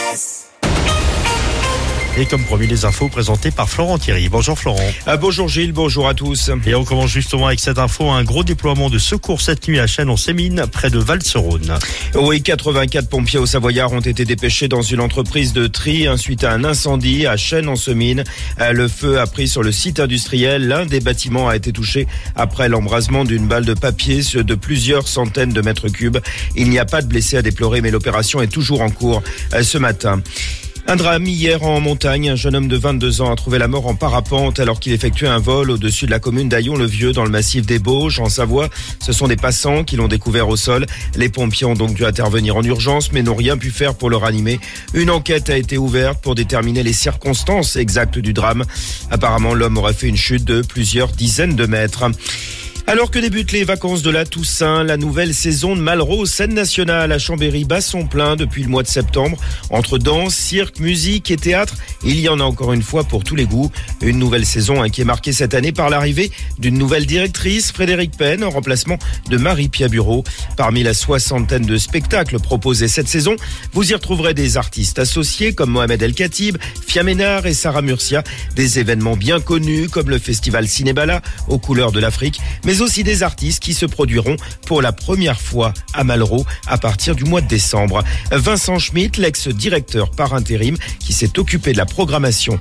Et comme promis, les infos présentées par Florent Thierry. Bonjour Florent. Bonjour Gilles, bonjour à tous. Et on commence justement avec cette info, un gros déploiement de secours cette nuit à Chêne-en-Sémine, près de Val-sur-Rhône. Oui, 84 pompiers au Savoyard ont été dépêchés dans une entreprise de tri suite à un incendie à Chêne-en-Sémine. Le feu a pris sur le site industriel. L'un des bâtiments a été touché après l'embrasement d'une balle de papier de plusieurs centaines de mètres cubes. Il n'y a pas de blessés à déplorer, mais l'opération est toujours en cours ce matin. Un drame hier en montagne. Un jeune homme de 22 ans a trouvé la mort en parapente alors qu'il effectuait un vol au-dessus de la commune d'Aillon-le-Vieux dans le massif des Bauges en Savoie. Ce sont des passants qui l'ont découvert au sol. Les pompiers ont donc dû intervenir en urgence mais n'ont rien pu faire pour le ranimer. Une enquête a été ouverte pour déterminer les circonstances exactes du drame. Apparemment, l'homme aurait fait une chute de plusieurs dizaines de mètres. Alors que débutent les vacances de la Toussaint, la nouvelle saison de Malraux, scène nationale à Chambéry bat son plein depuis le mois de septembre. Entre danse, cirque, musique et théâtre, il y en a encore une fois pour tous les goûts. Une nouvelle saison qui est marquée cette année par l'arrivée d'une nouvelle directrice, Frédéric Penn, en remplacement de Marie-Pierre Bureau. Parmi la soixantaine de spectacles proposés cette saison, vous y retrouverez des artistes associés comme Mohamed El Khatib, Fia Ménard et Sarah Murcia, des événements bien connus comme le festival Cinébala aux couleurs de l'Afrique, mais aussi des artistes qui se produiront pour la première fois à Malraux à partir du mois de décembre. Vincent Schmitt, l'ex-directeur par intérim qui s'est occupé de la programmation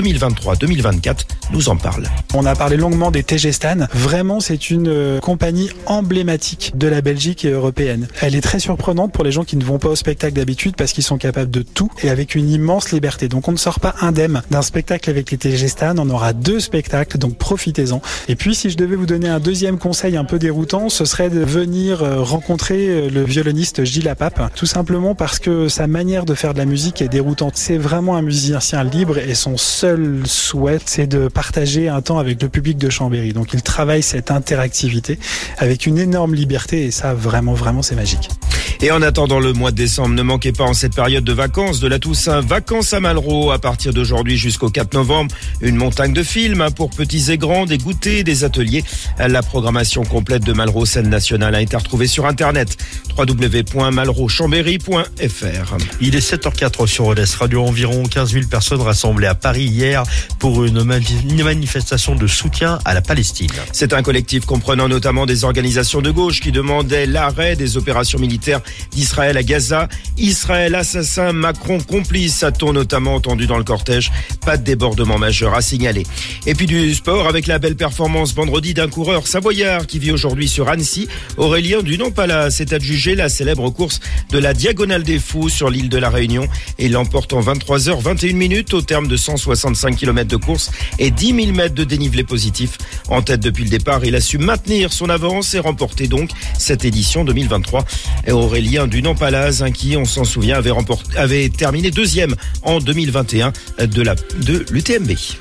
2023-2024, nous en parle. On a parlé longuement des TG Stan. Vraiment, c'est une compagnie emblématique de la Belgique et européenne. Elle est très surprenante pour les gens qui ne vont pas au spectacle d'habitude parce qu'ils sont capables de tout et avec une immense liberté. Donc on ne sort pas indemne d'un spectacle avec les TG Stan. On aura 2 spectacles, donc profitez-en. Et puis si je devais vous donner un deuxième conseil un peu déroutant, ce serait de venir rencontrer le violoniste Gilles Lapape, tout simplement parce que sa manière de faire de la musique est déroutante. C'est vraiment un musicien libre et son seul souhait, c'est de partager un temps avec le public de Chambéry. Donc il travaille cette interactivité avec une énorme liberté et ça, vraiment, c'est magique. Et en attendant le mois de décembre, ne manquez pas en cette période de vacances de la Toussaint, vacances à Malraux à partir d'aujourd'hui jusqu'au 4 novembre. Une montagne de films pour petits et grands, des goûters, des ateliers. La programmation complète de Malraux scène nationale a été retrouvée sur internet www.malrauxchambéry.fr. Il est 7h04 sur Odès Radio. Environ 15 000 personnes rassemblées à Paris hier pour une manifestation de soutien à la Palestine. C'est un collectif comprenant notamment des organisations de gauche qui demandaient l'arrêt des opérations militaires d'Israël à Gaza. Israël assassin, Macron complice, a-t-on notamment entendu dans le cortège. Pas de débordement majeur à signaler. Et puis du sport avec la belle performance vendredi d'un coureur savoyard qui vit aujourd'hui sur Annecy. Aurélien Dunant-Pallas s'est adjugé la célèbre course de la Diagonale des Fous sur l'île de la Réunion et l'emporte en 23h21 au terme de 165 km de course et 10 000 mètres de dénivelé positif. En tête depuis le départ, il a su maintenir son avance et remporter donc cette édition 2023. Et Aurélien Dunant-Pallas, qui, on s'en souvient, avait terminé 2e en 2021 de l'UTMB.